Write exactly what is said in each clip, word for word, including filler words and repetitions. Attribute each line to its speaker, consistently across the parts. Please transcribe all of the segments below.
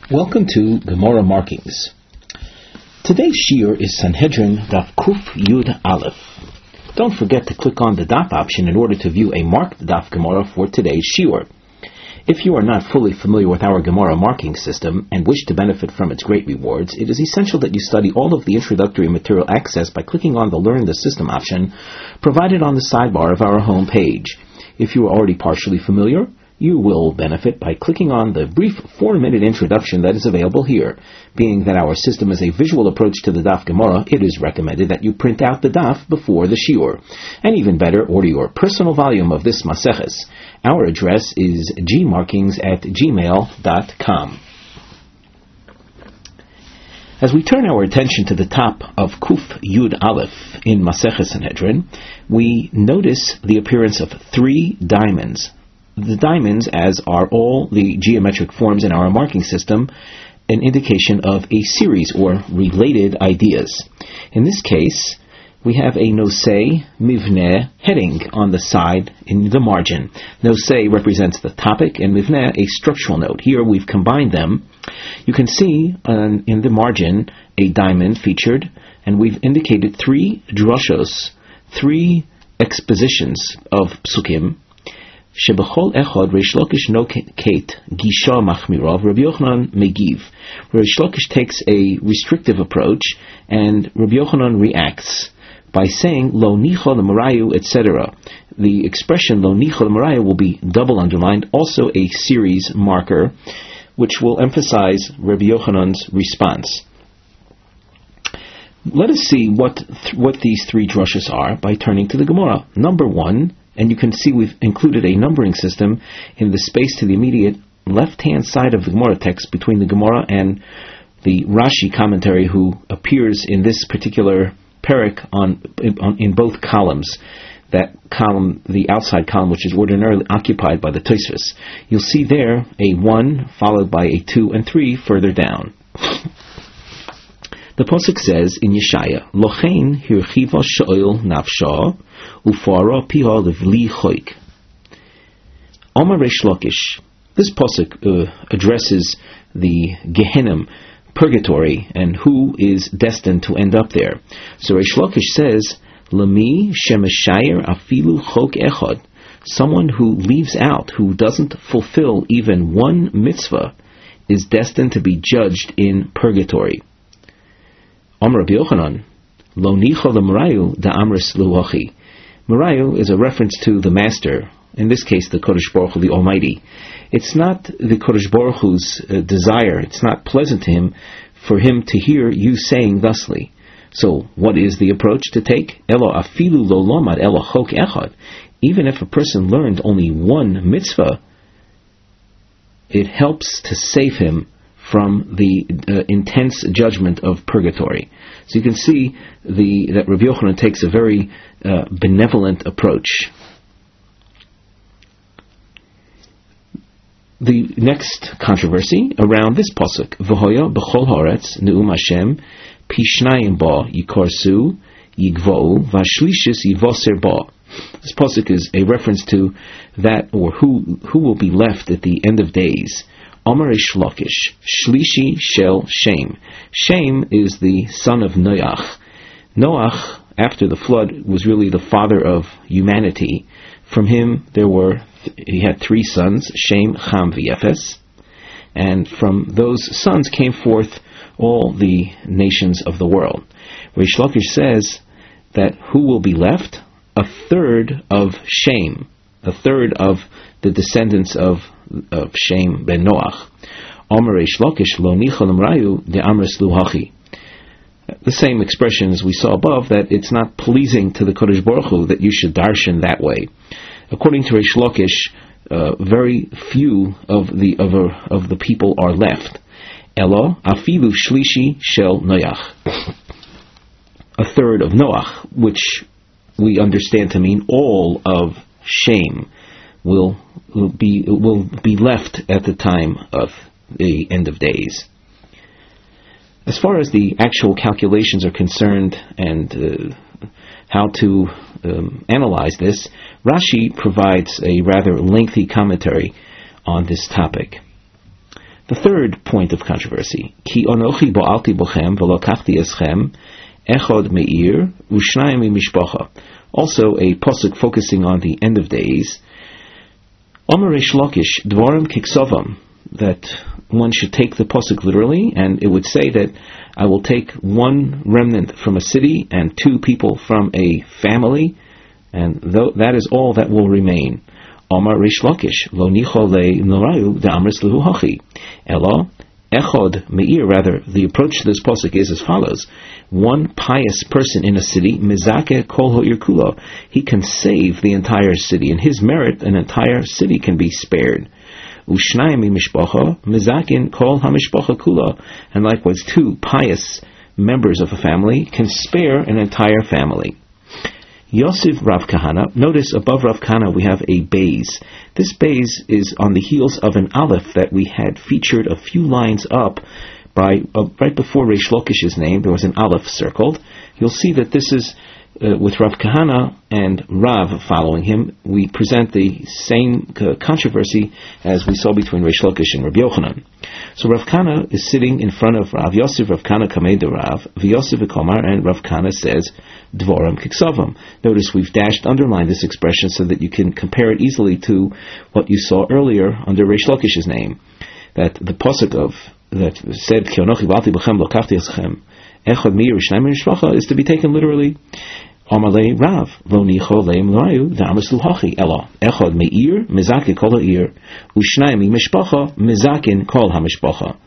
Speaker 1: Welcome to Gemara Markings. Today's shiur is Sanhedrin Daf Kuf Yud Aleph. Don't forget to click on the Daf option in order to view a marked Daf Gemara for today's shiur. If you are not fully familiar with our Gemara marking system and wish to benefit from its great rewards, it is essential that you study all of the introductory material accessed by clicking on the Learn the System option provided on the sidebar of our home page. If you are already partially familiar, you will benefit by clicking on the brief four-minute introduction that is available here. Being that our system is a visual approach to the Daf Gemara, it is recommended that you print out the Daf before the shiur. And even better, order your personal volume of this Maseches. Our address is gmarkings at gmail dot com. As we turn our attention to the top of Kuf Yud Aleph in Maseches Sanhedrin, we notice the appearance of three diamonds. The diamonds, as are all the geometric forms in our marking system, an indication of a series or related ideas. In this case, we have a nosei mivneh heading on the side in the margin. Nosei represents the topic and mivneh a structural note. Here we've combined them. You can see um, in the margin a diamond featured, and we've indicated three drashos, three expositions of psukim. Shebechol echad Reish Lakish noket gisha machmirav, Rabbi Yochanan megiv. Reish Lakish takes a restrictive approach, and Rabbi Yochanan reacts by saying lo nicha l'marayu, et cetera. The expression lo nicha l'marayu will be double underlined, also a series marker, which will emphasize Rabbi Yochanan's response. Let us see what th- what these three drushes are by turning to the Gemara. Number one. And you can see we've included a numbering system in the space to the immediate left-hand side of the Gemara text between the Gemara and the Rashi commentary, who appears in this particular parak on, on in both columns. That column, the outside column, which is ordinarily occupied by the Tosfos. You'll see there a one followed by a two and three further down. The pasuk says in Yeshaya, Lochein hirchiva sho'il nafsha ufara piha levli choik. Omar Reish Lakish. This pasuk uh, addresses the Gehenim, purgatory, and who is destined to end up there. So Reish Lakish says, Lami shemeshayer afilu chok echad. Someone who leaves out, who doesn't fulfill even one mitzvah, is destined to be judged in purgatory. Amar Rabbi Yochanan, Lo nicha l'marayu da amris luachi. Marayu is a reference to the Master, in this case the Kodesh Baruch Hu, the Almighty. It's not the Kodesh Baruch Hu's uh, desire, it's not pleasant to him for him to hear you saying thusly. So, what is the approach to take? Elo afilu lo lomad elo chok echad. Even if a person learned only one mitzvah, it helps to save him from the uh, intense judgment of purgatory. So you can see the that Rabbi Yochanan takes a very uh, benevolent approach. The next controversy around this pasuk, V'hoya b'chol haaretz ne'um Hashem pishnayim ba yikorsu yigvou v'shlishis yivoser ba. This pasuk is a reference to that, or who who will be left at the end of days. Amar Reish Lakish, Shlishi Shel Shem. Shem is the son of Noach. Noach, after the flood, was really the father of humanity. From him, there were he had three sons, Shem, Cham, V'Yefes, and from those sons came forth all the nations of the world. Reish Lakish says that who will be left? A third of Shem, a third of the descendants of of Shem ben Noach. Amar Reish Lakish lo nicha l'marayu de amris luhachi. The same expression as we saw above, that it's not pleasing to the Kodesh Baruch Hu that you should darshan that way. According to Reish Lakish, uh, very few of the of, uh, of the people are left. Elo afilu shlishi shel Noach. A third of Noach, which we understand to mean all of Shem, will will be will be left at the time of the end of days. As far as the actual calculations are concerned and uh, how to um, analyze this, Rashi provides a rather lengthy commentary on this topic. The third point of controversy, Ki onochi bo'alti bochem v'lokachti eschem echod meir u'shnayim mishpacha. Also a pasuk focusing on the end of days. Omer Reish Lakish dvarim kiksovam, that one should take the pasuk literally, and it would say that I will take one remnant from a city and two people from a family, and th- that is all that will remain. Omar Reish Lakish lo nicho le norayu de amris lehu hachi elo echod meir. Rather, the approach to this pasuk is as follows: one pious person in a city, mizake kol ha'ir kula, he can save the entire city. In his merit, an entire city can be spared. Ushnayim mishpacha mizakin kol hamishpacha kula, and likewise two pious members of a family can spare an entire family. Yosef Rav Kahana. Notice above Rav Kahana we have a beis. This beis is on the heels of an aleph that we had featured a few lines up by uh, right before Reish Lakish's name. There was an aleph circled. You'll see that this is uh, with Rav Kahana and Rav following him. We present the same uh, controversy as we saw between Reish Lakish and Rabbi Yochanan. So Rav Kahana is sitting in front of Rav Yosef. Rav Kahana kamei de Rav v'Yosef v'Komar, and Rav Kahana says Dvorim kiksavam. Notice we've dashed underlined this expression so that you can compare it easily to what you saw earlier under Reish Lakish's name. That the pasuk of that said Ki onochi ba'alti b'chem lokachti eschem echad meir u'shnayim mishpacha is to be taken literally. Amalei Rav lo nicho leim lorayu da'amas luhachi elo echad meir mizake kol ha'ir u'shnayim mishpacha mizakin kol hamishpacha.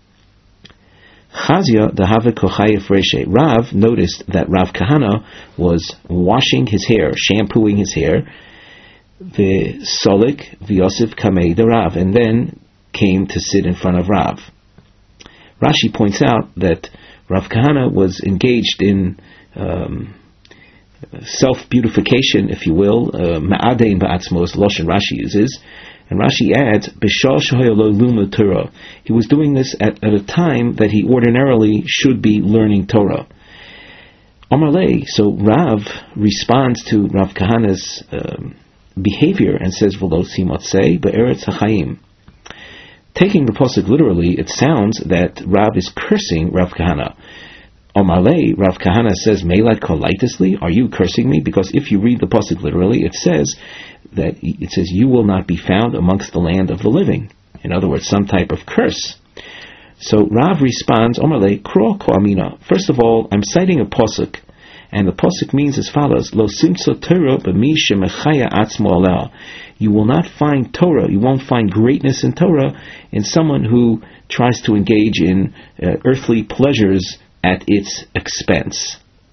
Speaker 1: Chazia dehave kochayef reshe. Rav noticed that Rav Kahana was washing his hair, shampooing his hair. The solik v'Yosef kamei de Rav, and then came to sit in front of Rav. Rashi points out that Rav Kahana was engaged in um, self-beautification, if you will. Ma'adein ba'atzmos, Loshen Rashi uses. And Rashi adds, B'shah shehaya luma Torah. He was doing this at, at a time that he ordinarily should be learning Torah. Amalei, so Rav responds to Rav Kahana's um, behavior and says, V'lo tzimatzei be'eretz hachayim. Taking the pasuk literally, it sounds that Rav is cursing Rav Kahana. Amalei, Rav Kahana says, Meilat kolaitisli, are you cursing me? Because if you read the pasuk literally, it says that it says you will not be found amongst the land of the living. In other words, some type of curse. So Rav responds, Amalei kro ko amina. First of all, I'm citing a pasuk, and the pasuk means as follows: Lo simtso Torah b'mi shemechaya atzmo aleh. You will not find Torah, you won't find greatness in Torah in someone who tries to engage in uh, earthly pleasures at its expense.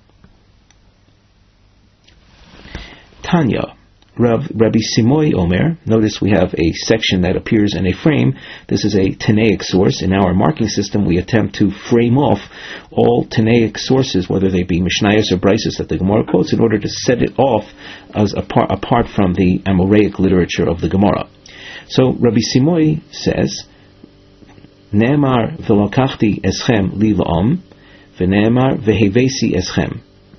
Speaker 1: Tanya, Rav, Rabbi Simoy Omer. Notice we have a section that appears in a frame. This is a Tanaic source. In our marking system, we attempt to frame off all Tanaic sources, whether they be Mishnayos or Brises that the Gemara quotes, in order to set it off as apart, apart from the Amoraic literature of the Gemara. So Rabbi Simoy says, Ne'emar v'lokachti eschem li la'om, v'ne'emar v'hevesi eschem.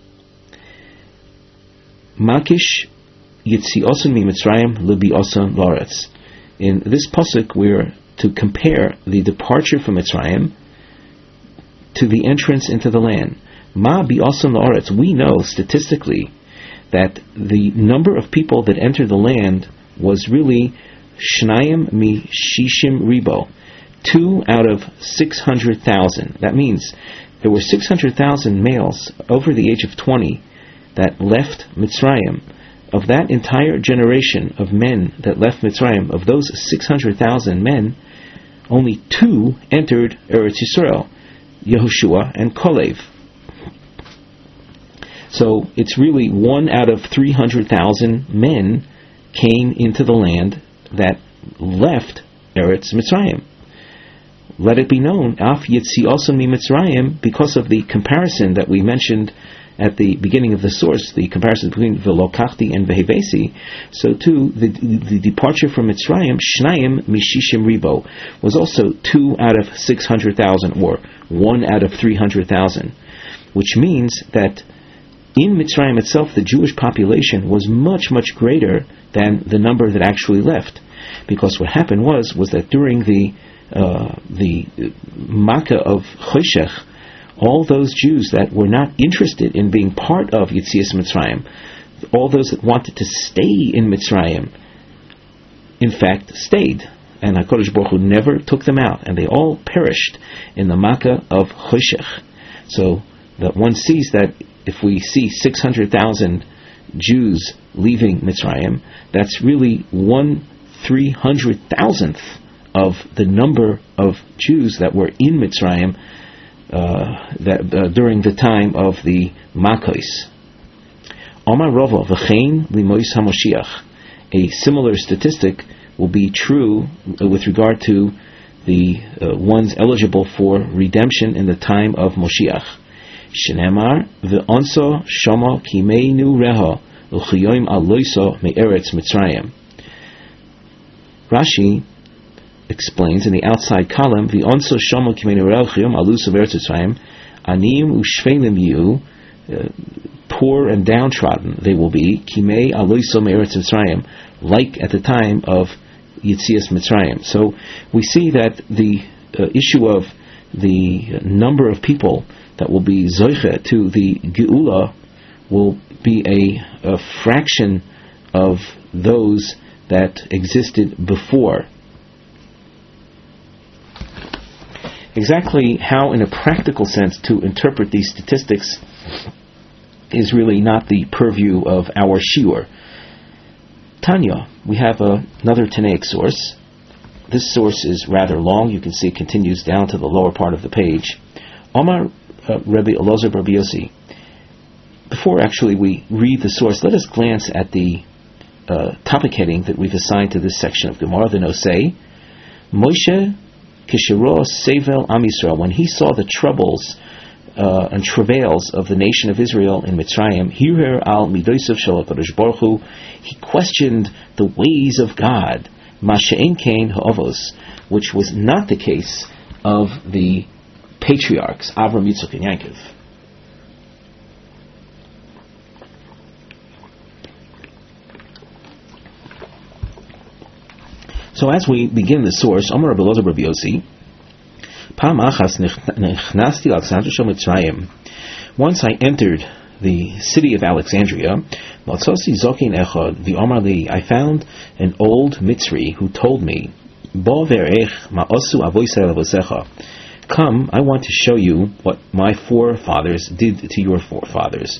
Speaker 1: Makish Yitziosan mi Mitzrayim libiosan loretz. In this pasuk, we're to compare the departure from Mitzrayim to the entrance into the land. Ma biosan loretz. We know statistically that the number of people that entered the land was really shnayim mi shishim ribo, two out of six hundred thousand. That means there were six hundred thousand males over the age of twenty that left Mitzrayim. Of that entire generation of men that left Mitzrayim, of those six hundred thousand men, only two entered Eretz Yisrael, Yehoshua and Kalev. So it's really one out of three hundred thousand men came into the land that left Eretz Mitzrayim. Let it be known, Af Yitziosam mi Mitzrayim, because of the comparison that we mentioned at the beginning of the source, the comparison between Velokachti and Vehevesi, so too the, the departure from Mitzrayim, Shnayim Mishishim Ribo, was also two out of six hundred thousand, or one out of three hundred thousand, which means that in Mitzrayim itself, the Jewish population was much, much greater than the number that actually left. Because what happened was, was that during the uh, the Makkah of Choshech, all those Jews that were not interested in being part of Yetzias Mitzrayim, all those that wanted to stay in Mitzrayim, in fact, stayed. And HaKadosh Baruch Hu never took them out, and they all perished in the Makkah of Choshech. So that one sees that if we see six hundred thousand Jews leaving Mitzrayim, that's really one three hundred thousandth of the number of Jews that were in Mitzrayim uh, that uh, during the time of the Makkos. Omar Rava v'chein limois HaMoshiach. A similar statistic will be true with regard to the uh, ones eligible for redemption in the time of Moshiach. Shenemar v'onso shomo kimeinu reho u'chiyoim aloiso me'eretz Mitzrayim. Rashi explains in the outside column, v'onso shomo kimeinu reho u'chiyoim aloiso me'eretz Mitzrayim, anim u'shveilim yu, poor and downtrodden they will be, kimei aloiso me'eretz Mitzrayim, like at the time of Yetzias Mitzrayim. So we see that the uh, issue of the number of people that will be zoiche to the Geula will be a, a fraction of those that existed before. Exactly how, in a practical sense, to interpret these statistics is really not the purview of our shiur. Tanya, we have a, another Tanaic source. This source is rather long. You can see it continues down to the lower part of the page. Omar uh, Rebbe Elazar Bar Yossi. Before actually we read the source, let us glance at the uh, topic heading that we've assigned to this section of Gemara, the Nosei. Moshe Kishiro Sevel Am Yisrael, when he saw the troubles Uh, and travails of the nation of Israel in Mitzrayim, Hirer al Midosav Shel HaKadosh Baruch Hu, he questioned the ways of God, Masha'en Kain Ha'avos, which was not the case of the patriarchs Avram, Yitzchak, and Yaakov. So as we begin the source, Amar Rabbi Elazar Bar Yossi, once I entered the city of Alexandria, I found an old Mitzri who told me, come, I want to show you what my forefathers did to your forefathers.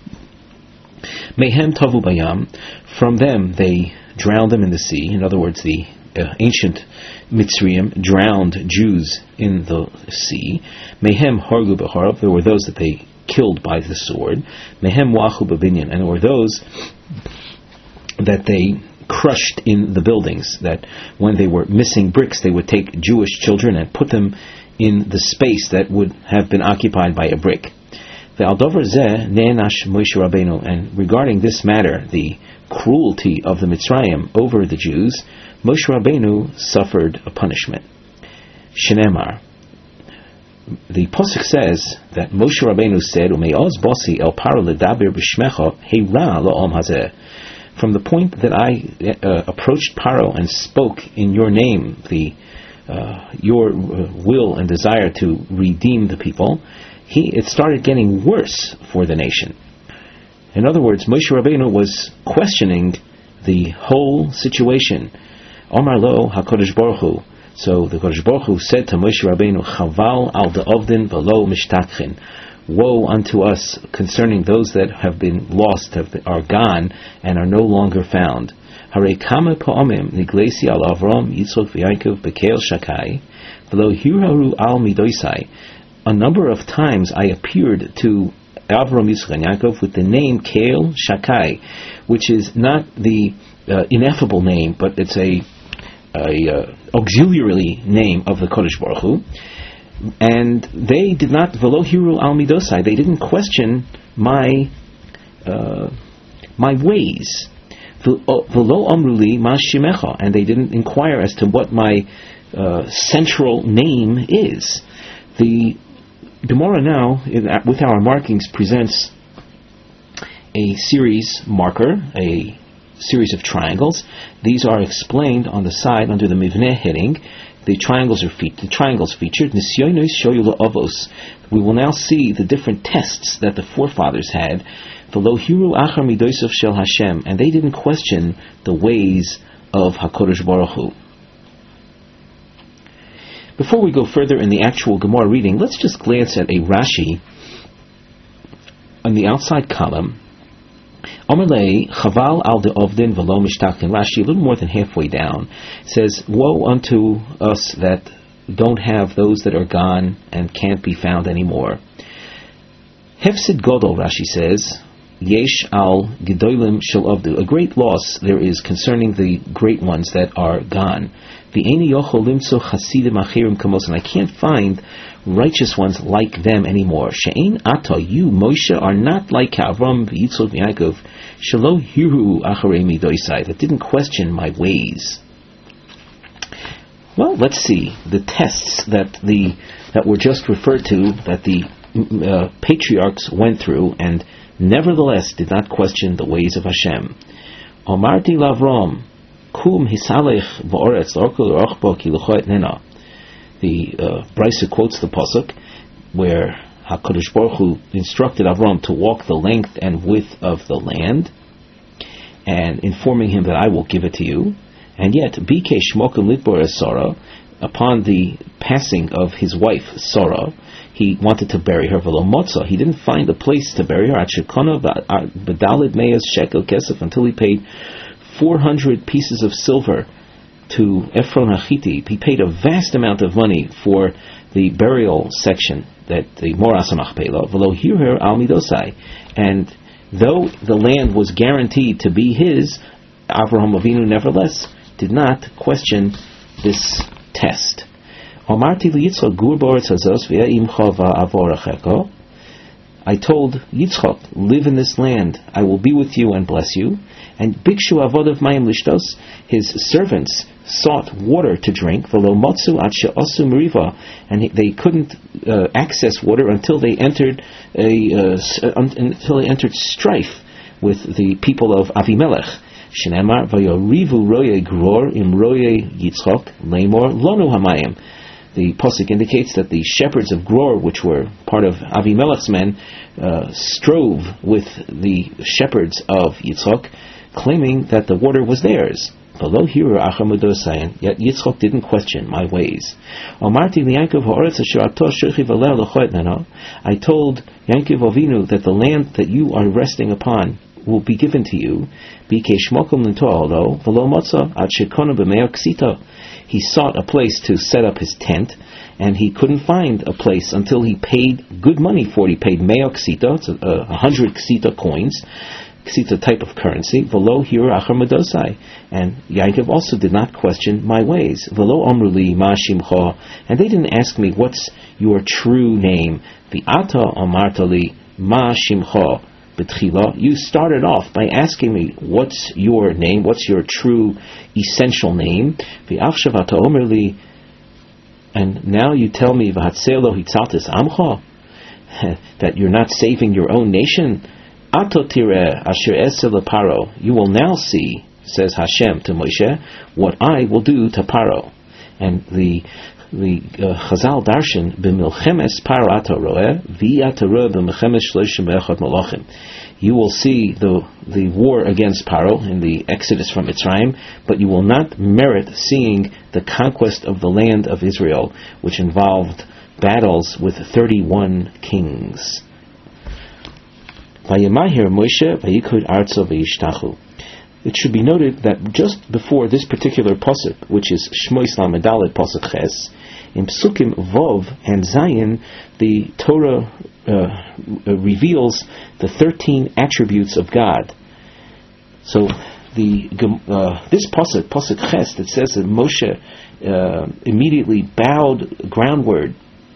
Speaker 1: Mehem tavu bayam, from them they drowned them in the sea. In other words, the Uh, ancient Mitzrayim drowned Jews in the sea. Mehem hargu b'harav, there were those that they killed by the sword. Mehem wachu b'binyan, and there were those that they crushed in the buildings, that when they were missing bricks, they would take Jewish children and put them in the space that would have been occupied by a brick. Ve'al zeh ne'enash Moshe Rabbeinu, and regarding this matter, the cruelty of the Mitzrayim over the Jews, Moshe Rabbeinu suffered a punishment. Shenemar, the Pasuk says that Moshe Rabbeinu said, "Ume'oz bosi el paro ledaber b'shmecha heira la'om hazeh." From the point that I uh, approached Paro and spoke in your name, the uh, your uh, will and desire to redeem the people, he it started getting worse for the nation. In other words, Moshe Rabbeinu was questioning the whole situation. Omar lo HaKadosh Baruch Hu. So the Kadosh Baruch Hu said to Moshe Rabbeinu, Chaval al de'ovdin v'lo mishtakchin. Woe unto us concerning those that have been lost, have been, are gone, and are no longer found. Harei kama pa'amim niglesi al Avram, Yitzchak v'Yaakov bekeil shakai, v'lo hiraru al midoisai. A number of times I appeared to Avram, Yitzchak, and Yaakov with the name Keil Shakai, which is not the uh, ineffable name, but it's a a uh, auxiliary name of the Kodesh Baruch Hu, and they did not velo hiru al midosai. They didn't question my uh, my ways. Velo amruli ma shimecha, and they didn't inquire as to what my uh, central name is. The Gemara now, with our markings, presents a series marker, a series of triangles. These are explained on the side under the Mivneh heading. the triangles are fe- the triangles featured. Nisyonos shoyul avos. We will now see the different tests that the forefathers had. V'lo hiru achar midosav shel Hashem, and they didn't question the ways of HaKadosh Baruch Hu. Before we go further in the actual Gemara reading, let's just glance at a Rashi on the outside column. Omerlei chaval al de ovdin v'lo mishtachin. Rashi, a little more than halfway down, says, "Woe unto us that don't have those that are gone and can't be found anymore." Hefsid Godol, Rashi says, Yesh al gedolim shel avdu. A great loss there is concerning the great ones that are gone. V'eini yochol limtzo chasidim achirim kamos, and I can't find righteous ones like them anymore. She'ein ata, you Moshe are not like Avram v'Yitzchak v'Yaakov, shelo hiru acharei midoisai, that didn't question my ways. Well, let's see the tests that the that were just referred to, that the uh, patriarchs went through, and nevertheless did not question the ways of Hashem. Omarti lavrom kum hisalech v'oretz l'orkol l'rochbo ki l'choet nena. The uh, Brisa quotes the pasuk where HaKadosh Baruch Hu instructed Avram to walk the length and width of the land, and informing him that I will give it to you. And yet, Bike Shmokim Litbor Sarah, upon the passing of his wife Sarah, he wanted to bury her. V'lo motza, he didn't find a place to bury her. Atshekona b'dalid meyas shekel kesef, until he paid four hundred pieces of silver to Ephron Hachiti. He paid a vast amount of money for the burial section, that the Moras HaMachpelah, V'lo hirher al midosai, and though the land was guaranteed to be his, Avraham Avinu nevertheless did not question this test. I told Yitzchak, live in this land, I will be with you and bless you. And Bikshu Avodav Mayim Lishtos, his servants sought water to drink, V'lo motzu ad she'osu meriva, and they couldn't uh, access water until they entered a uh, until they entered strife with the people of Avimelech. Shenemar vayorivu roye gror im roye Yitzchak lemor lonu hamayim. The pasuk indicates that the shepherds of Gror, which were part of Avimelech's men, uh, strove with the shepherds of Yitzchak, claiming that the water was theirs. Below here, yet Yitzchak didn't question my ways. I told Yankov Avinu that the land that you are resting upon will be given to you. He sought a place to set up his tent, and he couldn't find a place until he paid good money for it. He paid meo ksita, it's a, a hundred ksita coins, ksita type of currency, v'lo hira achar medosai. And Yaakov also did not question my ways. V'lo amruli ma shimcha, and they didn't ask me, what's your true name? V'ata amartali ma shimcha. You started off by asking me, what's your name? What's your true essential name? And now you tell me that you're not saving your own nation. You will now see, says Hashem to Moshe, what I will do to Paro. And the the uh, Chazal Darshan b'milchemes Paro ata roeh v'ata roeh b'milchemes shloshim ve'echad malachim. You will see the the war against Paro in the Exodus from Mitzrayim, but you will not merit seeing the conquest of the land of Israel, which involved battles with thirty-one kings. Vayemahir Moshe vayikud artzo v'yishtachu. It should be noted that just before this particular pasuk, which is Shmois Lamed Dalet pasuk Ches, in Psukim Vov and Zayin, the Torah uh, reveals the thirteen attributes of God. So the uh, this pasuk, pasuk Ches, that says that Moshe uh, immediately bowed groundward.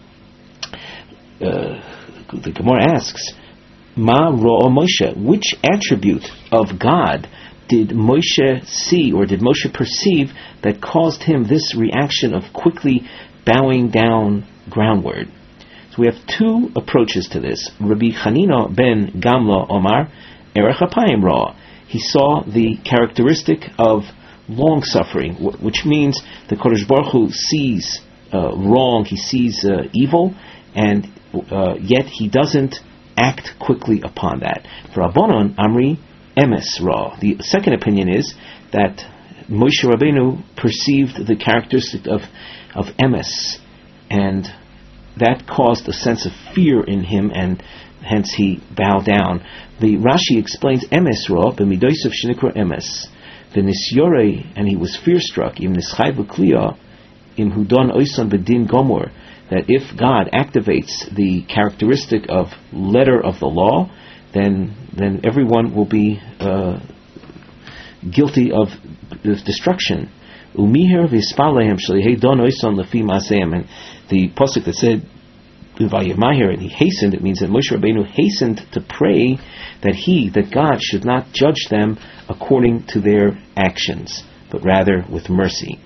Speaker 1: Uh, the Gemara asks, Ma ro'o Moshe, which attribute of God did Moshe see, or did Moshe perceive, that caused him this reaction of quickly bowing down groundward? So we have two approaches to this. Rabbi Chanina ben Gamla Omar, Erech Apayim Ra. He saw the characteristic of long-suffering, which means the Kodesh Baruch Hu sees uh, wrong, he sees uh, evil, and uh, yet he doesn't act quickly upon that. For Rabbanon, Amri Emes Ra. The second opinion is that Moshe Rabbeinu perceived the characteristic of, of Emes, and that caused a sense of fear in him, and hence he bowed down. The Rashi explains Emes Ra, b'midosav shenikra Emes, the Nisyore, and he was fear-struck, im nischai v'kliya, im hudon oisan b'din gomor, that if God activates the characteristic of letter of the law, then then everyone will be uh, guilty of destruction. Umihir v'spalehem shalihei don oisan lefi maseim, and the pasuk that said Vayimahir, and he hastened, it means that Moshe Rabbeinu hastened to pray that he, that God should not judge them according to their actions, but rather with mercy.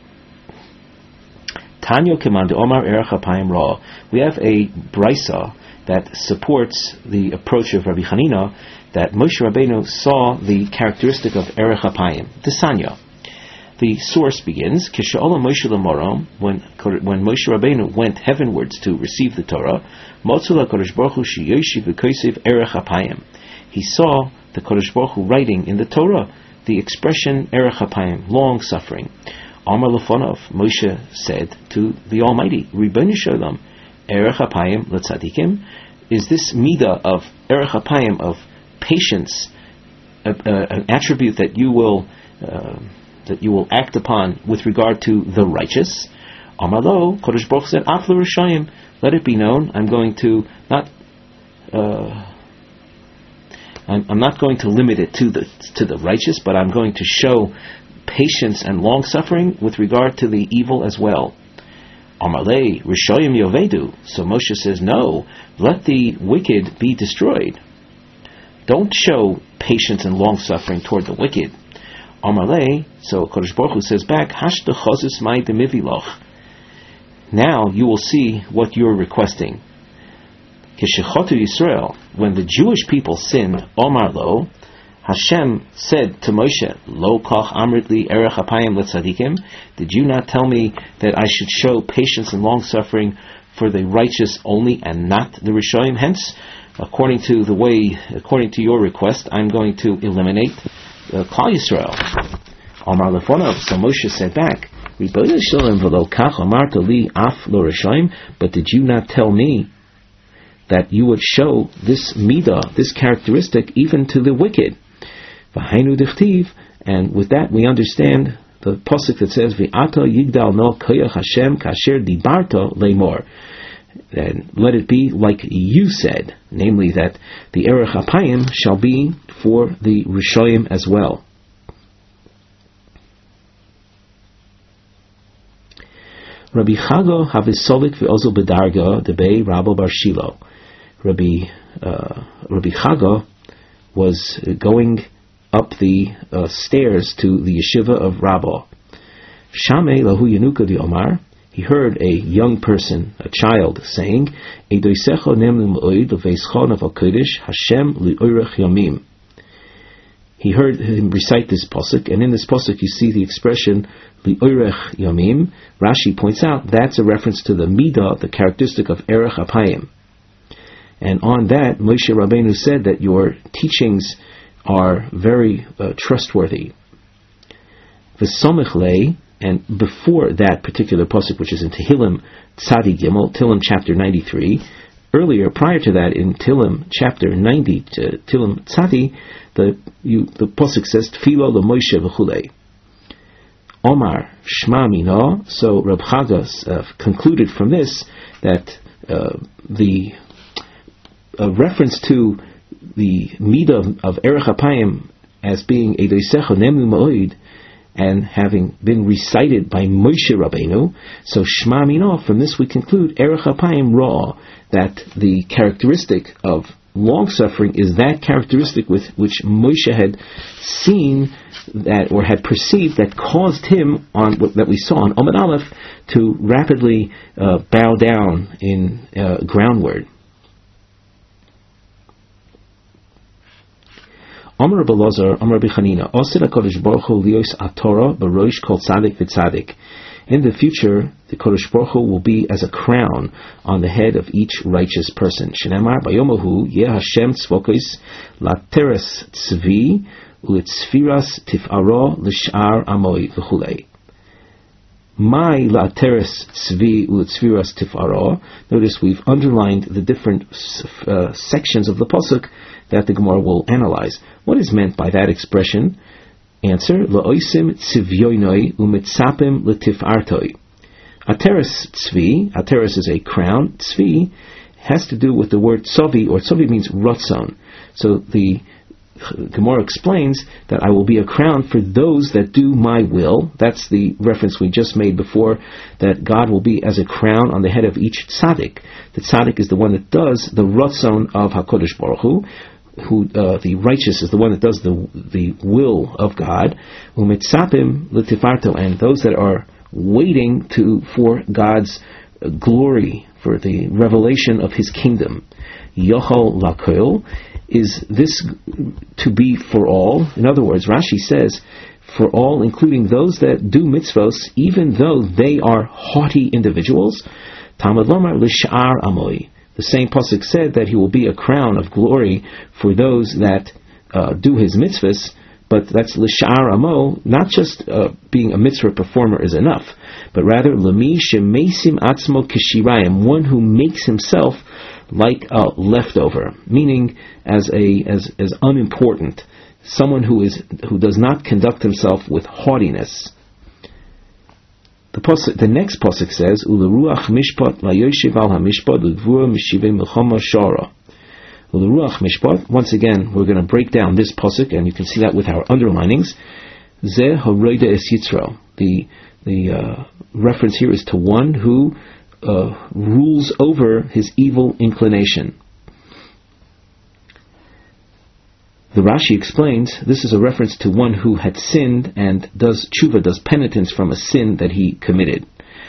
Speaker 1: Tanyo Kimand Omar Erech HaPayim Ra. We have a brisa that supports the approach of Rabbi Hanina that Moshe Rabbeinu saw the characteristic of Erech HaPayim. Desanya. The source begins, Kishaolam Moshe Lamorom, when when Moshe Rabbeinu went heavenwards to receive the Torah, Motzula Kodesh Baruch Hu Sheyoshi V'Kosev Erech HaPayim. He saw the Kodesh Baruch Hu writing in the Torah the expression Erech HaPayim, long suffering. Amar Lefonov, Moshe said to the Almighty, Ribono Shel Olam, Erech HaPayim L'Tzadikim, is this midah of Erech HaPayim, of patience, a, a, an attribute that you will uh, that you will act upon with regard to the righteous? Amar Lo, Kodesh Baruch Hu said, Af l'Rishayim, let it be known, I'm going to not uh, I'm, I'm not going to limit it to the to the righteous, but I'm going to show patience and long suffering with regard to the evil as well. Amalei Rishoyim Yovedu. So Moshe says, no, let the wicked be destroyed. Don't show patience and long suffering toward the wicked. Amalei. So Kodesh Baruch Hu says back, Hashta Chosus Mai Demiviloch. Now you will see what you're requesting. Kishechotu Yisrael, when the Jewish people sinned, Omar Lo, Hashem said to Moshe, Lo kach amrit li erech hapayim letzadikim. Did you not tell me that I should show patience and long suffering for the righteous only and not the Rishoyim? Hence, according to the way, according to your request, I'm going to eliminate uh, Klal Yisrael. Omar lefonov. So Moshe said back, Ribono Shel Olam v'lo kach amarta li af lo Rishoyim. But did you not tell me that you would show this midah, this characteristic, even to the wicked? V'hainu dichtiv, and with that we understand the pasuk that says V'ata yigdal no koyach Hashem kasher dibarta leimor, and let it be like you said, namely that the Erech HaPayim shall be for the Rishoyim as well. Rabbi Chago havisolik v'ozel bedarga debei Rabbo bar Shilo. Rabbi uh, Rabbi Chago was going up the uh, stairs to the yeshiva of Rabbah. Shamei lahu yenuka di Omar. He heard a young person, a child, saying, Eidoisecho nem l'mo'id l'veischo nafal kodesh Hashem li'orech yamim. He heard him recite this pasuk, and in this pasuk you see the expression li'orech yamim. Rashi points out that's a reference to the midah, the characteristic of Erech HaPayim. And on that, Moshe Rabbeinu said that your teachings are very uh, trustworthy. V'somich lei, and before that particular pasuk, which is in Tehillim Tzadi Gimel, Tehillim chapter ninety-three, earlier, prior to that, in Tehillim chapter ninety, to Tehillim Tzadi, the you, the pasuk says Tefillah l'Moshe v'chulei. Omar Shma Mino. So Reb Chagas uh, concluded from this that uh, the a reference to the midah of Erech HaPayim as being Eidoisecho Nemu Ma'od and having been recited by Moshe Rabbeinu, so Shma Mino, from this we conclude Erech HaPayim Ra, that the characteristic of long suffering is that characteristic with which Moshe had seen that, or had perceived, that caused him, on that we saw on Amud Aleph, to rapidly uh, bow down in uh, groundward. Amar Rabbi Elazar, Amar Rabbi Chanina, Osir HaKadosh Baruch Hu lios atorah b'roish kol tzadik v'tzadik. In the future, the Kodesh Baruch Hu will be as a crown on the head of each righteous person. Shenemar bayomahu yeh Hashem tzvokos lateres tzvi u'litzfiras tifaro l'shar amoi v'chulei. My lateres tzvi u'litzfiras tifaro. Notice we've underlined the different uh, sections of the pasuk that the Gemara will analyze. What is meant by that expression? Answer: La'oisim tzivyoinoi u'mitzapim l'tifartoi. Ateres tzvi, ateres is a crown. Tzvi has to do with the word tzovi, or tzovi means ratzon. So the Gemara explains that I will be a crown for those that do my will. That's the reference we just made before, that God will be as a crown on the head of each tzaddik. The tzaddik is the one that does the ratzon of HaKadosh Baruch Hu. Who uh, the righteous is the one that does the the will of God. Umitzapim l'tifarto, and those that are waiting to for God's uh, glory, for the revelation of His kingdom. Yochal lakol, is this to be for all? In other words, Rashi says for all, including those that do mitzvos, even though they are haughty individuals. Talmud lomar l'shar amoi. The same pasuk said that he will be a crown of glory for those that uh, do his mitzvahs, but that's l'shar amo, not just uh, being a mitzvah performer is enough, but rather l'mi shemesim atzmo kishirayim, one who makes himself like a leftover, meaning as a as as unimportant, someone who is who does not conduct himself with haughtiness. The, pasuk, the next pasuk says, "Uleruach mishpat layoshiv al hamishpat ugvura mishivei milchama shara." Uleruach mishpat. Once again, we're going to break down this pasuk, and you can see that with our underlinings. Zeh haroida es yitzro. The the uh, reference here is to one who uh, rules over his evil inclination. The Rashi explains this is a reference to one who had sinned and does tshuva, does penitence from a sin that he committed.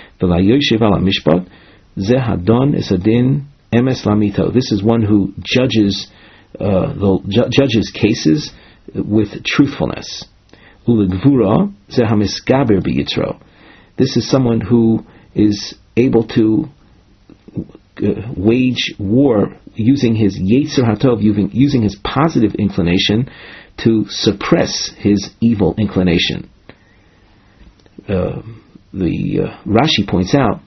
Speaker 1: This is one who judges uh, the, ju- judges cases with truthfulness. This is someone who is able to uh, wage war using his Yetzer HaTov, using, using his positive inclination to suppress his evil inclination. Uh, the uh, Rashi points out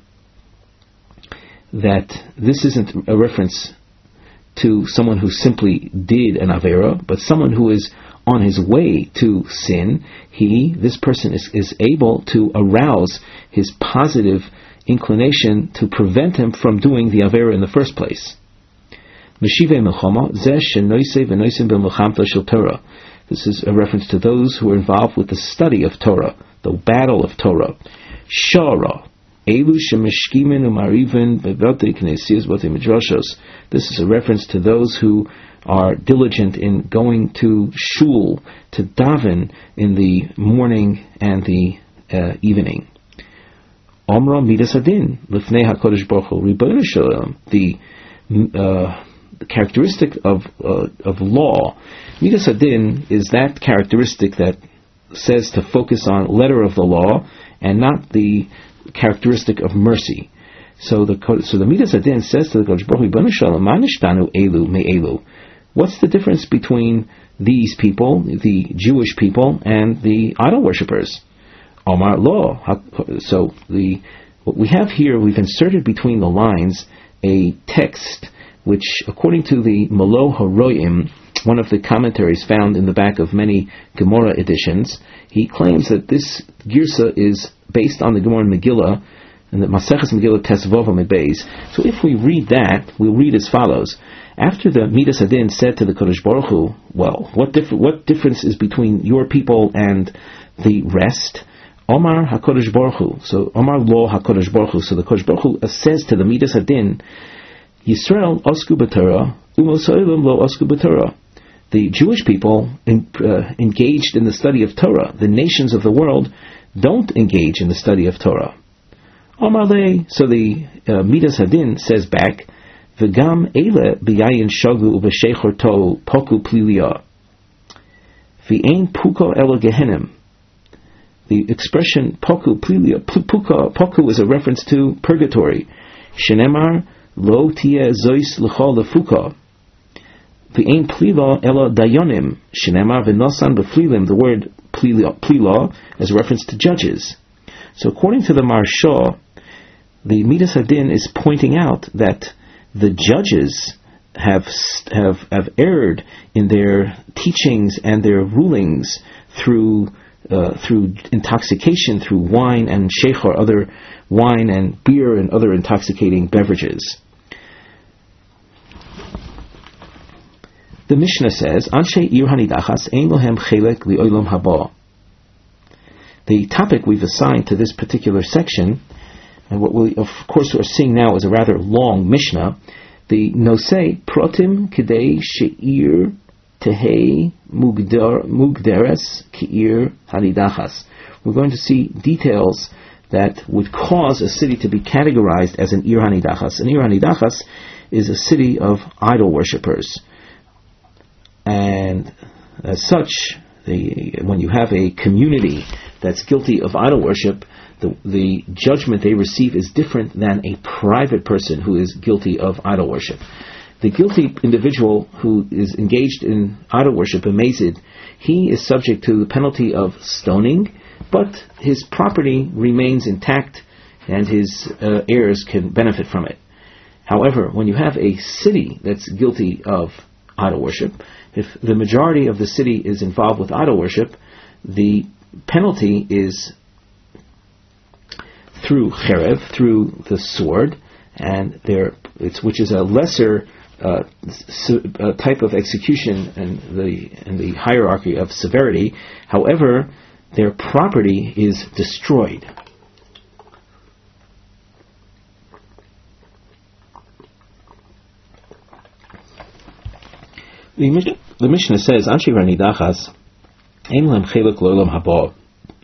Speaker 1: that this isn't a reference to someone who simply did an Avera, but someone who is on his way to sin. He, this person is, is able to arouse his positive inclination to prevent him from doing the Avera in the first place. This is a reference to those who are involved with the study of Torah, the battle of Torah. Shara. This is a reference to those who are diligent in going to shul, to daven in the morning and the uh, evening. Omra midas adin lifnei HaKadosh Baruch Hu Ribono Shel Olam. The uh, The characteristic of uh, of law, midas adin, is that characteristic that says to focus on letter of the law and not the characteristic of mercy. So the so the midas adin says to the Kodesh Baruch Hu, Ribono Shel Olam, ma nishtanu elu me'elu. What's the difference between these people, the Jewish people, and the idol worshippers? Omar law. So the what we have here, we've inserted between the lines a text which, according to the Malo Haroim, one of the commentaries found in the back of many Gemara editions, he claims that this Girsa is based on the Gemara Megillah, and that Maseches Megillah Tesvov Amid. So if we read that, we'll read as follows. After the Midas Adin said to the Kodesh Baruch Hu, well, what, dif- what difference is between your people and the rest? Omar HaKadosh Baruch Hu. So Omar Lo HaKadosh Baruch Hu. So the Kodesh Baruch Hu says to the Midas Adin, Yisrael osku b'Torah, u'mosoilim lo osku b'Torah. The Jewish people in, uh, engaged in the study of Torah. The nations of the world don't engage in the study of Torah. Omar le. So the uh, Midas Hadin says back, V'gam eile b'yayin shagu u'b'sheichor to poku pliliya. V'ein puka elo gehenim. The expression poku plilia, puka, poku is a reference to purgatory. Shenemar lo tia zois l'chol lefuka. V'ein plila elo dayonim. Shenemar v'nosan b'flilim. The word plila, plila is a reference to judges. So according to the Maharsha, the Midas Hadin is pointing out that the judges have have have erred in their teachings and their rulings through uh, through intoxication, through wine and sheikhar, other wine and beer and other intoxicating beverages. The Mishnah says, "Anshe ir hanidachas ein lohem chelek li'olam haba." The topic we've assigned to this particular section, and what we of course are seeing now, is a rather long Mishnah. The nosei protim kidei she'ir tehei mugderes ki'ir hanidachas. We're going to see details that would cause a city to be categorized as an ir hanidachas. An ir hanidachas is a city of idol worshippers, and as such, the, when you have a community that's guilty of idol worship, the, the judgment they receive is different than a private person who is guilty of idol worship. The guilty individual who is engaged in idol worship, a mazid, he is subject to the penalty of stoning, but his property remains intact and his uh, heirs can benefit from it. However, when you have a city that's guilty of idol worship, if the majority of the city is involved with idol worship, the penalty is through cherev, through the sword, and there, it's which is a lesser uh, su, uh, type of execution in the in the hierarchy of severity. However, their property is destroyed. The Mishnah, the Mishnah says, "Anshe ranidachas ein lem chelek lo'olam haba."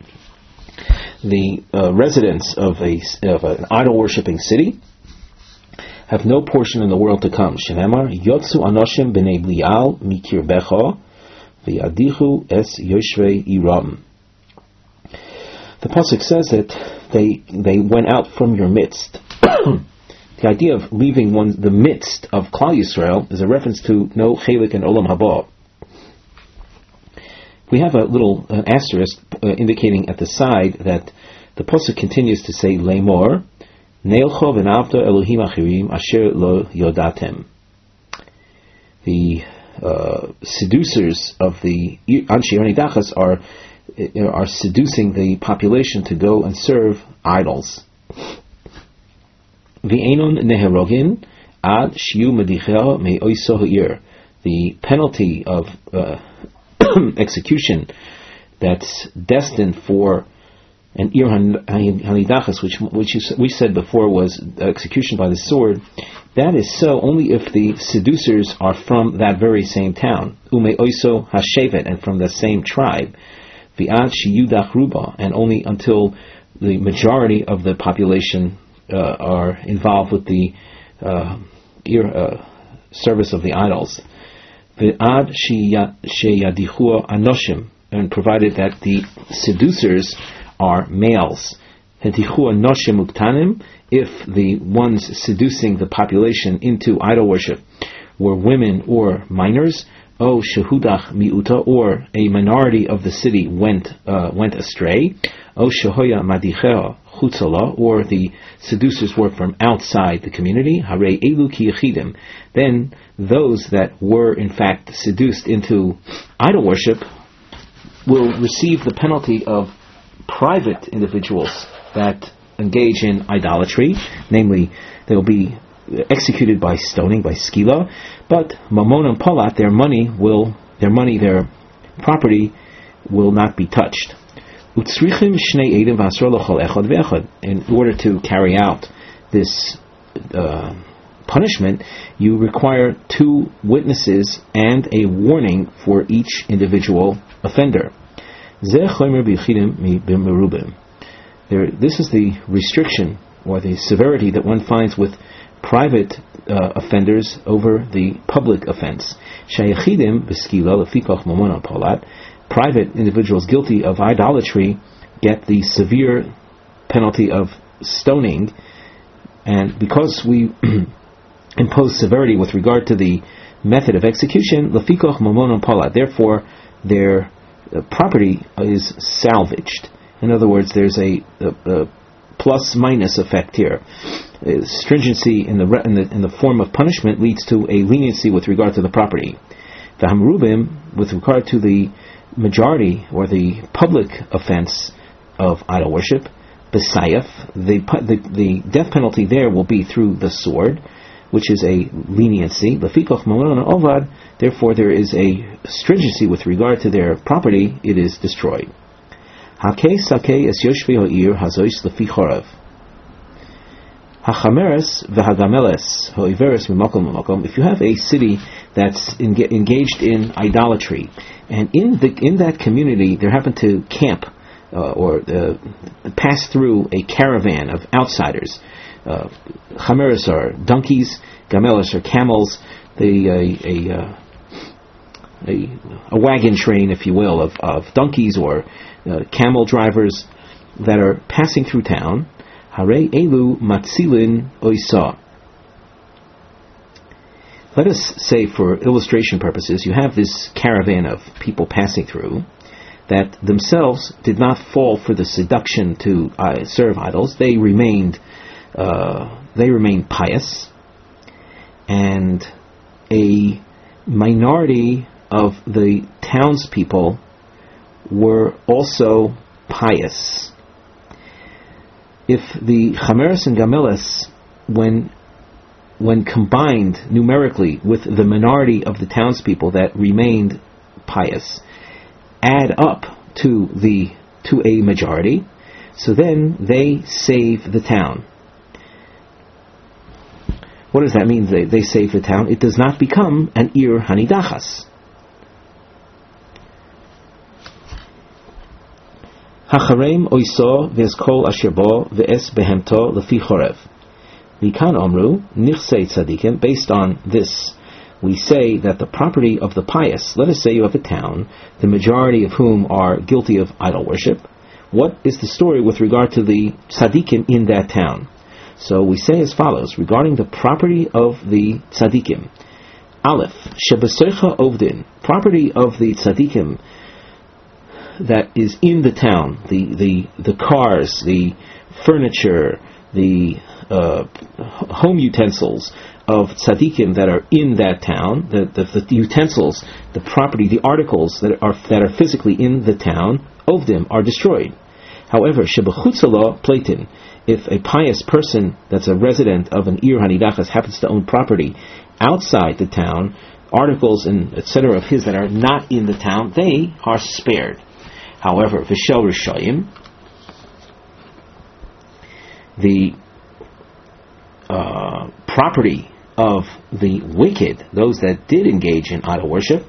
Speaker 1: The uh, residents of a of an idol worshipping city have no portion in the world to come. Shenemar yotzu anoshim b'nei blial mikirbecha v'yadichu es yoshvei iram. The pasuk says that they they went out from your midst. The idea of leaving one the midst of Klal Yisrael is a reference to no chelik and olam haba. We have a little uh, asterisk uh, indicating at the side that the pasuk continues to say Leimor Neilcho v'navta Elohim achirim asher lo yodatem. The uh, seducers of the Anshe Ranidachas are uh, are seducing the population to go and serve idols. V'enon neherogin ad shiu medichel me'oiso ha'ir. The penalty of uh, execution that's destined for an ir hanidachas, which which we said before was execution by the sword, that is so only if the seducers are from that very same town, ume oiso hashevet, and from the same tribe, vi'ad sheyudach ruba, and only until the majority of the population uh, are involved with the uh, ir, uh, service of the idols. Ad sheyadichua anoshim, and provided that the seducers are males. Hadichua anoshim uktanim, if the ones seducing the population into idol worship were women or minors, o shehudach miuta, or a minority of the city went uh, went astray, o shehoya madichea chutzala, or the seducers were from outside the community, hare elu ki yechidim, then those that were in fact seduced into idol worship will receive the penalty of private individuals that engage in idolatry, namely they will be executed by stoning, by skila, but mamon and palat, their money will, their money, their property will not be touched. In order to carry out this uh, punishment, you require two witnesses and a warning for each individual offender. There, this is the restriction or the severity that one finds with private uh, offenders over the public offense. private individuals guilty of idolatry get the severe penalty of stoning, and because we impose severity with regard to the method of execution, lefikoch mamonon pala, therefore their uh, property is salvaged. In other words, there's a, a, a plus minus effect here. Uh, stringency in the, re- in the in the form of punishment leads to a leniency with regard to the property. The hamrubim, with regard to the majority or the public offense of idol worship, besayef, the, the the death penalty there will be through the sword, which is a leniency. Lefikoch mamonon ovad, therefore there is a stringency with regard to their property, it is destroyed. Hakei sakei es yoshvei ha'ir hazois lefi chorav. Hachameres v'hagameles ho'iveres mimakom mimakom. If you have a city that's enga- engaged in idolatry, and in the in that community there happen to camp uh, or uh, pass through a caravan of outsiders. Uh, Chameres are donkeys, gameles are camels. The uh, a, uh, a a wagon train, if you will, of of donkeys or uh, camel drivers that are passing through town. Hare elu matzilin oisa. Let us say, for illustration purposes, you have this caravan of people passing through that themselves did not fall for the seduction to uh, serve idols. They remained uh, they remained pious, and a minority of the townspeople were also pious. If the Chameres and Gameles, when when combined numerically with the minority of the townspeople that remained pious, add up to the to a majority, so then they save the town. What does that mean? They, they save the town. It does not become an ir hanidachas. Hacharem oiso v'eskol asher bo v'es behemto lefi chorev. Mikan omru nichsei tzadikim. Based on this, we say that the property of the pious. Let us say you have a town, the majority of whom are guilty of idol worship. What is the story with regard to the tzadikim in that town? So we say as follows regarding the property of the tzadikim. Aleph shebesoicha ovdin, property of the tzadikim that is in the town, the the, the cars, the furniture, the uh, home utensils of tzaddikim that are in that town, the, the, the utensils, the property, the articles that are that are physically in the town, of them are destroyed. However, shebechutzala platin, if a pious person that's a resident of an ir hanidachas happens to own property outside the town, articles and et cetera of his that are not in the town, they are spared. However, v'shel rishayim, the uh, property of the wicked, those that did engage in idol worship,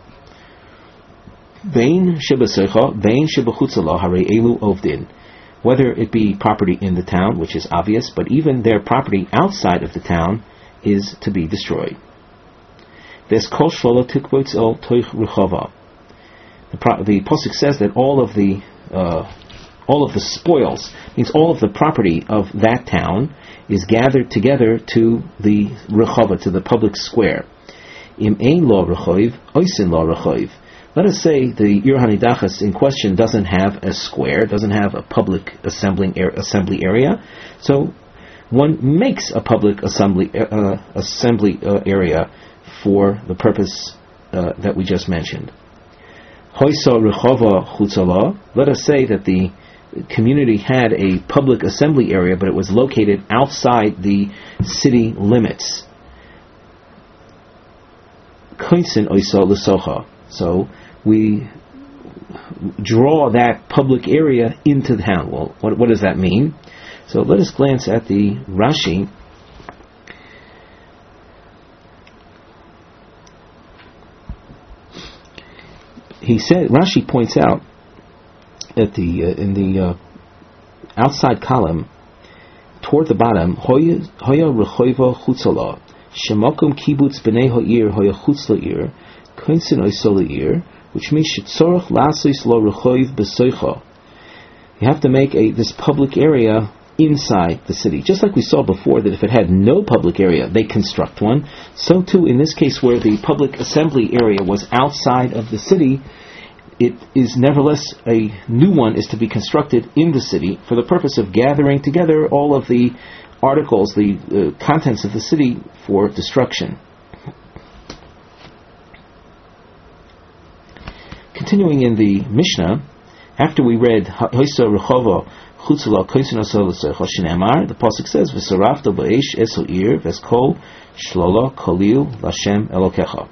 Speaker 1: vein shebesecha, vein shebechutzala, hare elu ovdin, whether it be property in the town, which is obvious, but even their property outside of the town is to be destroyed. This kol shlola tikvoitz el toich rechava. The, pro- the Pasuk says that all of the uh, all of the spoils, means all of the property of that town, is gathered together to the rechava, to the public square. Im ein lo rechoiv, oisin lo rechoiv. Let us say the ir hanidachas in question doesn't have a square, doesn't have a public assembling er- assembly area, so one makes a public assembly uh, assembly uh, area for the purpose uh, that we just mentioned. Hoisa rechava chutzala. Let us say that the community had a public assembly area, but it was located outside the city limits. Koinsin oisa l'socha. So we draw that public area into the town. Well, what, what does that mean? So let us glance at the Rashi. He said, Rashi points out at the uh, in the uh, outside column toward the bottom, Hoya rechoiva chutzala, shemakum kibutz b'nei ha'ir hoya chutz la'ir, koinsin oisol la'ir, which means shitzorach lasis lo rechoiv besoicha. You have to make a this public area inside the city. Just like we saw before that if it had no public area, they construct one. So too in this case where the public assembly area was outside of the city, it is nevertheless a new one is to be constructed in the city for the purpose of gathering together all of the articles, the uh, contents of the city for destruction. Continuing in the Mishnah, after we read Hoysa Rechova Chutzula Koinsinasol Shinemar, the pasuk says V'sarafta ba'esh esel ir v'eskol shlola kolil l'Hashem Elokecha.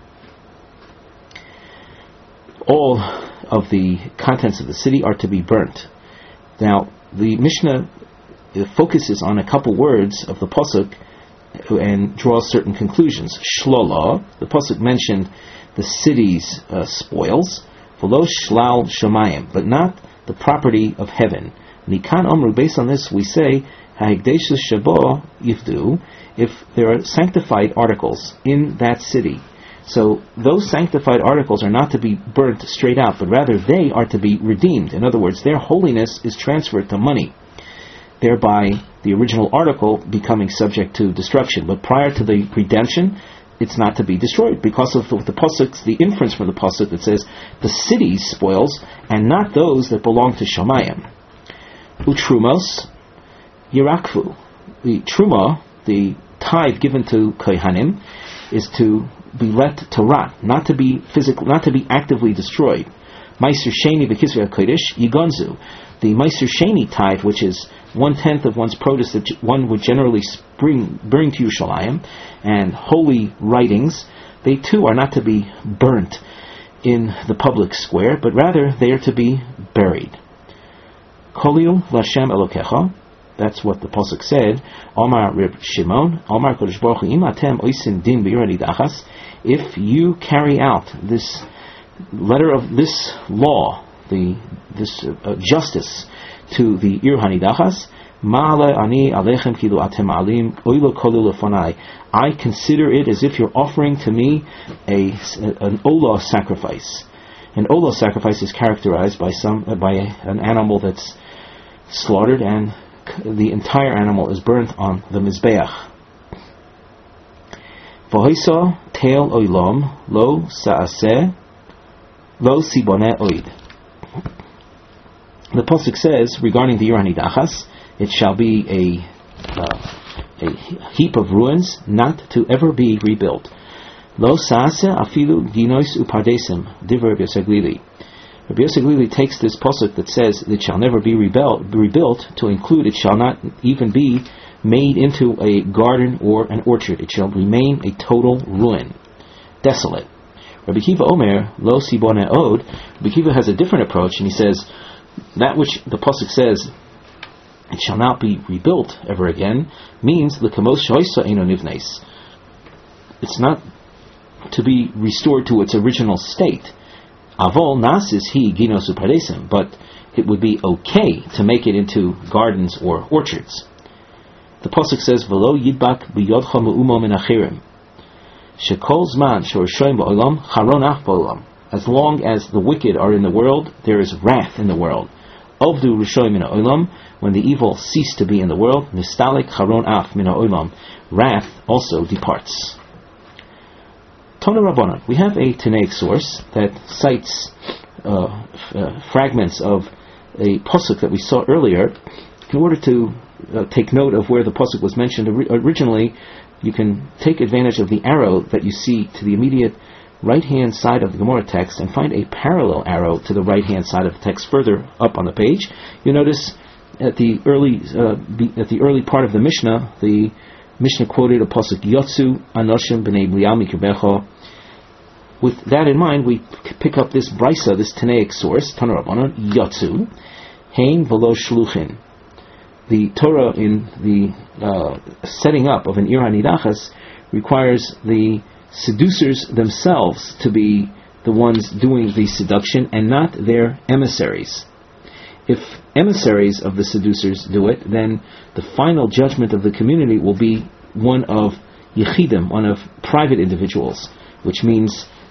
Speaker 1: All of the contents of the city are to be burnt. Now, the Mishnah focuses on a couple words of the pasuk and draws certain conclusions. Shlola, the pasuk mentioned the city's uh, spoils, v'lo shlal shamayim, but not the property of heaven. Nikan Omru, based on this, we say, Ha'hikdeshus Shabo Yifdu, if there are sanctified articles in that city. So those sanctified articles are not to be burnt straight out, but rather they are to be redeemed. In other words, their holiness is transferred to money, thereby the original article becoming subject to destruction. But prior to the redemption, it's not to be destroyed because of the, the pasuk, the inference from the pasuk that says the city's spoils and not those that belong to Shamayim. Utrumos Yirakfu. The truma, the tithe given to Kohanim, is to be let to rot, not to be physical, not to be actively destroyed. Meiser Sheni B'Kisvei HaKodesh Yigonzu. The Meiser Sheni tithe, which is one tenth of one's produce that one would generally bring bring to Yerushalayim, and holy writings, they too are not to be burnt in the public square, but rather they are to be buried. Kolil l'Hashem Elokecha. That's what the pasuk said. Omar Reb Shimon, Omar Kodesh Baruch Hu, Im atem oisin din b'ir hanidachas. If you carry out this letter of this law, the this uh, justice to the ir hanidachas, ma'ale ani alechem kilu atem alim oilo kolil lefonai. I consider it as if you're offering to me a an olah sacrifice. An olah sacrifice is characterized by some uh, by an animal that's slaughtered and the entire animal is burnt on the mizbeach. V'hoisa teil oilom lo sa'aseh lo siboneh oid. The pasuk says regarding the ir hanidachas, it shall be a uh, a heap of ruins, not to ever be rebuilt. Lo sa'aseh afilu ginois upardesim divrei Rabbi Yosef Glili. Rabbi Yosef Glili takes this pasuk that says it shall never be rebuilt, rebuilt to include it shall not even be made into a garden or an orchard. It shall remain a total ruin, desolate. Rabbi Kiva Omer lo siboneh od. Rabbi Kiva has a different approach, and he says that which the pasuk says it shall not be rebuilt ever again means the kamos shoisa eino nivnes. It's not to be restored to its original state. Avol nasis hi ginos upadesim, but it would be okay to make it into gardens or orchards. The pasuk says, "V'lo yidbak b'yodcha me'umo min achirim, shekol zman shorishoyim ba'olam charonach ba'olam." As long as the wicked are in the world, there is wrath in the world. Ovdu rishoyim min ha'olam, when the evil cease to be in the world, nistalik charonach min ha'olam, wrath also departs. Tona Rabbanan, we have a Tanaic source that cites uh, f- uh, fragments of a pasuk that we saw earlier. In order to uh, take note of where the pasuk was mentioned ori- originally, you can take advantage of the arrow that you see to the immediate right-hand side of the Gemara text and find a parallel arrow to the right-hand side of the text further up on the page. You notice at the early uh, be, at the early part of the Mishnah, the Mishnah quoted a pasuk Yotzu Anoshim B'nei Blial Mikirbecho. With that in mind, we pick up this brisa, this Tanaic source, Tana Rabbanan, Yotzu Hein V'lo Shluchin. The Torah in the uh, setting up of an ir hanidachas requires the seducers themselves to be the ones doing the seduction and not their emissaries. If emissaries of the seducers do it, then the final judgment of the community will be one of yechidim, one of private individuals, which means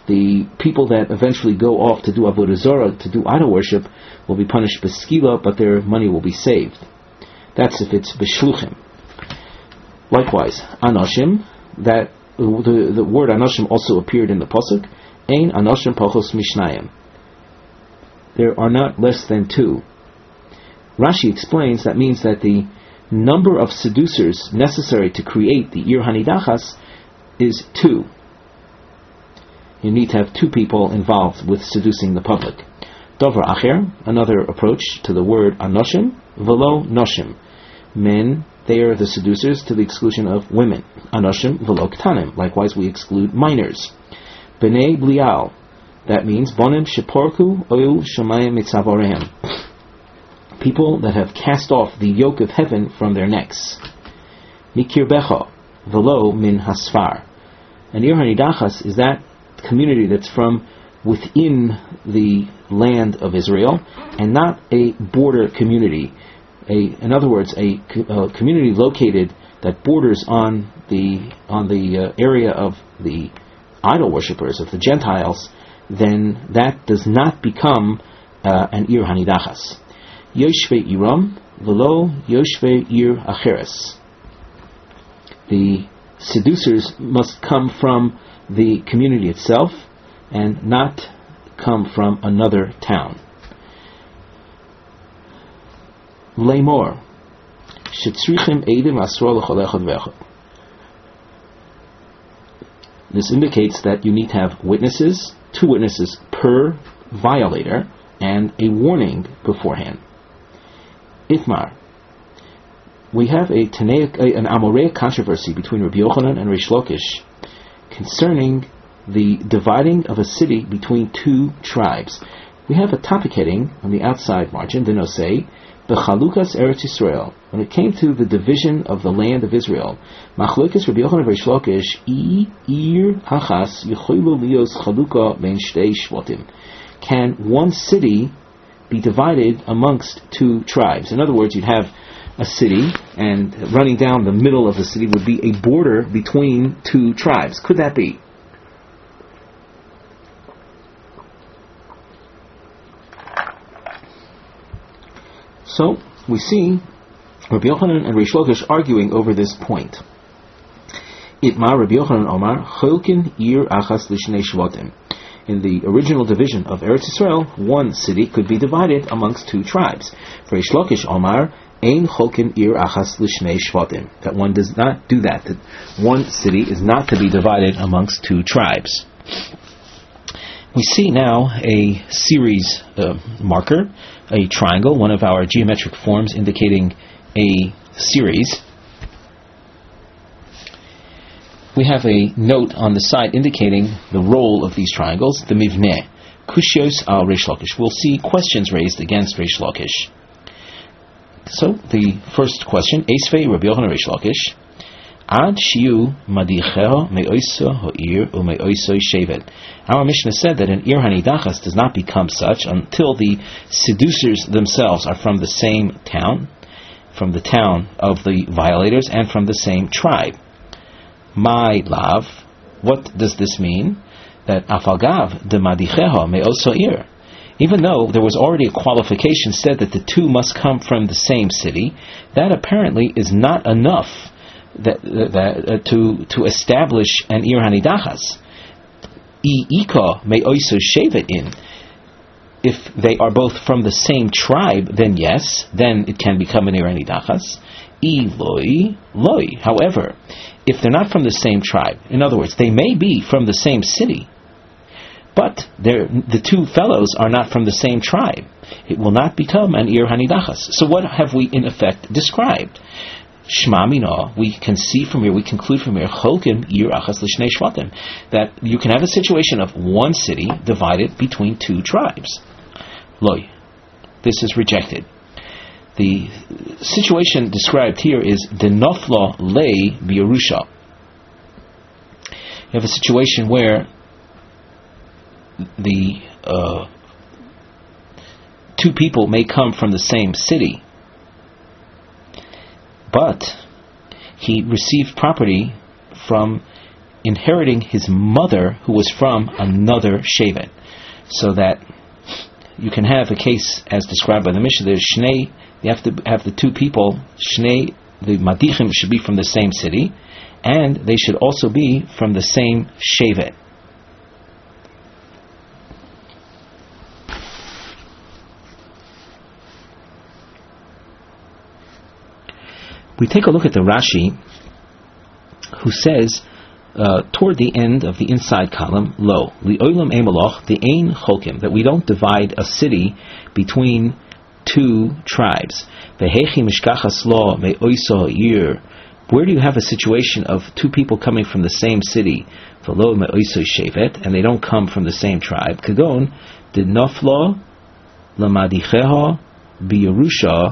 Speaker 1: The people that eventually go off to do avodah zarah, to do idol worship, will be punished b'skila, but their money will be saved. That's if it's b'shluchim. Likewise, anoshim, that the, the word anoshim also appeared in the pasuk. Ein anoshim pachos mishnayim. There are not less than two. Rashi explains that means that the number of seducers necessary to create the Ir Hanidachas is two. You need to have two people involved with seducing the public. Dover Acher, another approach to the word anoshim, velo noshim. Men, they are the seducers to the exclusion of women. Anoshim velo ktanim. Likewise, we exclude minors. Bnei blial. That means bonim sheporku oil shemayim mitzavorehem. People that have cast off the yoke of heaven from their necks. Mikir becha velo min hasfar. And Ir Hanidachas is that community that's from within the land of Israel and not a border community. A, in other words, a, a community located that borders on the on the uh, area of the idol worshippers, of the Gentiles, then that does not become uh, an Ir Hanidachas. Yoshve Iram velo Yoshve Ir Acheres. The seducers must come from the community itself and not come from another town. Leimor shetzrichim eidim asro l'chol echad ve'echad. This indicates that you need to have witnesses, two witnesses per violator, and a warning beforehand. Itmar. We have a Tanaic, an Amoreic controversy between Rabbi Yochanan and Reish Lakish concerning the dividing of a city between two tribes. We have a topic heading on the outside margin, the Nosei, Bechalukas Eretz Yisrael. When it came to the division of the land of Israel, Machlokes Rabbi Yochanan and Reish Lakish, I Ir Hachas Yechoilu Lios Chaluka Ben Shtei Shvotim. Can one city be divided amongst two tribes? In other words, you'd have a city, and running down the middle of the city would be a border between two tribes. Could that be? So, we see Rabbi Yochanan and Reish Lakish arguing over this point. Itmar Rabbi Yochanan Omar, Cholkin Ir Achas Lishnei Shvatim. In the original division of Eretz Yisrael, one city could be divided amongst two tribes. For Reish Lakish Omar, Ein Cholkin Ir Achas Lishnei Shvatim. That one does not do that. That one city is not to be divided amongst two tribes. We see now a series uh, marker, a triangle, one of our geometric forms indicating a series. We have a note on the side indicating the role of these triangles, the mivneh, kushios al Reish Lakish. We'll see questions raised against Reish Lakish. So, the first question, Eisvei Rabbi Yochanan Reish Lakish, Ad shiu madicheho me'oiso ho'ir u'me'oiso shevet. Our Mishnah said that an Ir Hanidachas does not become such until the seducers themselves are from the same town, from the town of the violators, and from the same tribe. My lav, what does this mean? That afagav de madicheho me'oso ir. Even though there was already a qualification said that the two must come from the same city, that apparently is not enough that, that uh, to to establish an Ir Hanidachas. I ika may also shave it in. If they are both from the same tribe, then yes, then it can become an Ir Hanidachas. I loi loi. However, if they're not from the same tribe, in other words, they may be from the same city, but the two fellows are not from the same tribe, it will not become an Ir Hanidachas. So what have we in effect described? Shma mina, we can see from here, we conclude from here, Cholkim Ir Achas Lishnei Shvatim, that you can have a situation of one city divided between two tribes. Loi. This is rejected. The situation described here is Denofla Lei B'Yerusha. You have a situation where the uh, two people may come from the same city, but he received property from inheriting his mother who was from another shevet. So that you can have a case as described by the Mishnah. There's Shnei, you have to have the two people, Shnei, the Madichim should be from the same city, and they should also be from the same shevet. We take a look at the Rashi, who says, uh, toward the end of the inside column, lo, li'olam emeloch, the ein chokim, that we don't divide a city between two tribes. Vehechi mishkachas lo me'oiso ir. Where do you have a situation of two people coming from the same city, v'lo me'oiso shevet, and they don't come from the same tribe? Kagon, did noflo lamadicheho biyerusha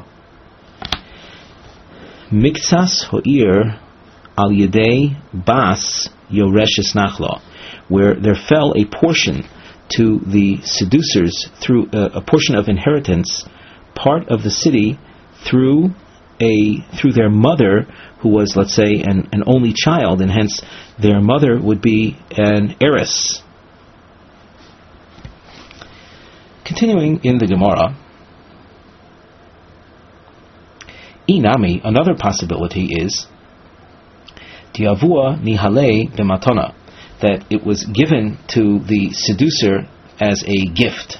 Speaker 1: Miksas ho'ir al yedei bas yoreshes nachlo, where there fell a portion to the seducers through uh, a portion of inheritance, part of the city through a through their mother, who was, let's say, an, an only child, and hence their mother would be an heiress. Continuing in the Gemara, Inami, another possibility is Diavua nihale b'matona, that it was given to the seducer as a gift.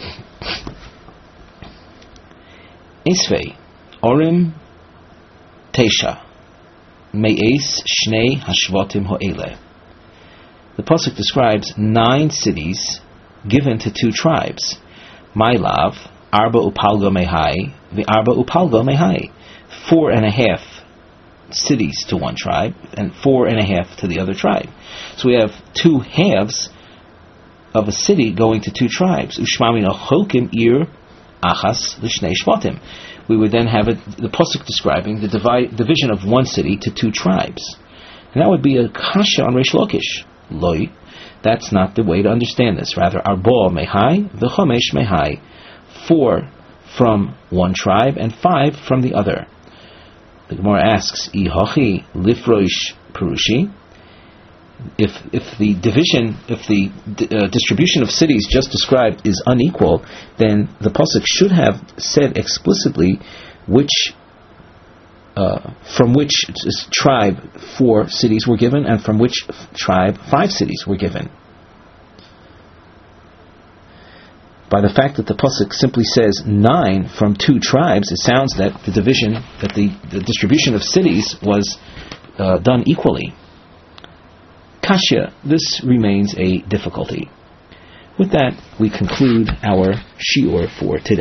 Speaker 1: Esvei Orim Teisha Me'es Shnei Hashvatim Ho'ele. The pasuk describes nine cities given to two tribes. Mailav Arba Upalga Mehai, the Arba Upalga Mehai. Four and a half cities to one tribe, and four and a half to the other tribe. So we have two halves of a city going to two tribes. Ushmamina chokim ir achas l'shnei shvatim. We would then have it, the pasuk describing the divide, division of one city to two tribes, and that would be a kasha on Reish Lakish. Loi, that's not the way to understand this. Rather, arba mehai v'chomesh mehai, four from one tribe and five from the other. The Gemara asks, "Ihachi lifroish perushi." If if the division, if the uh, distribution of cities just described is unequal, then the pasuk should have said explicitly which, uh, from which tribe four cities were given, and from which tribe five cities were given. By the fact that the pasuk simply says nine from two tribes, it sounds that the division, that the, the distribution of cities was uh, done equally. Kashya, this remains a difficulty. With that, we conclude our shiur for today.